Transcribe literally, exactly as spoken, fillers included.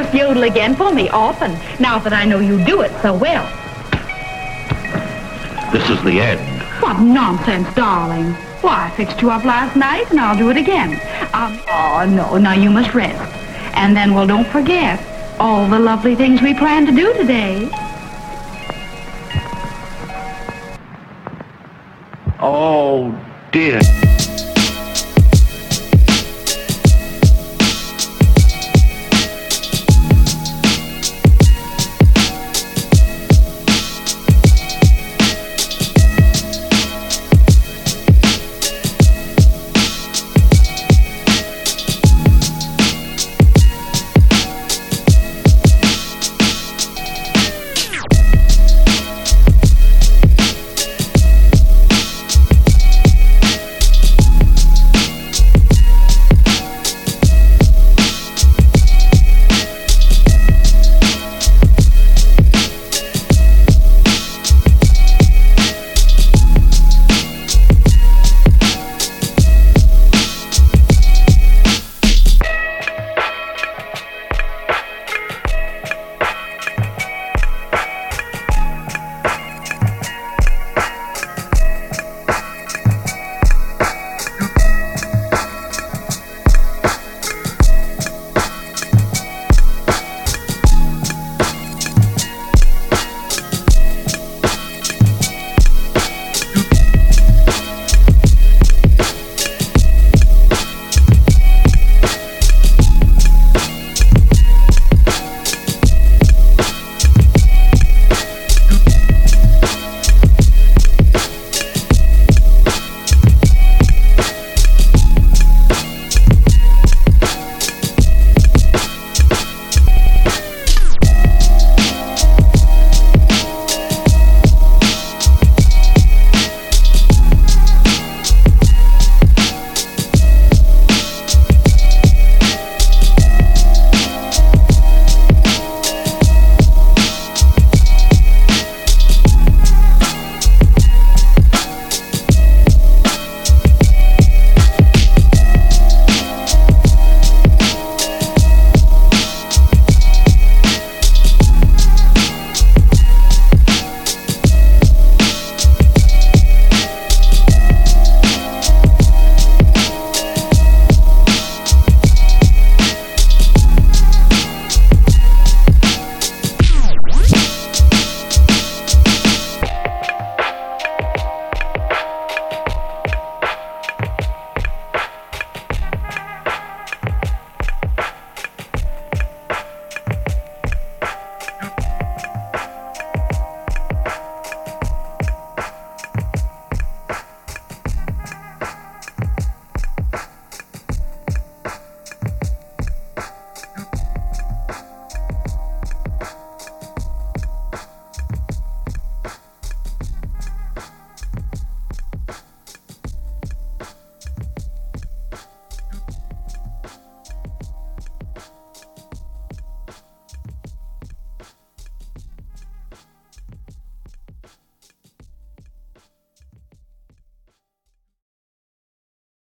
must yodel again for me often, now that I know you do it so well. This is the end. What nonsense, darling. Why, I fixed you up last night, and I'll do it again. Um, oh, no, now you must rest. And then, well, don't forget all the lovely things we plan to do today. Oh, dear.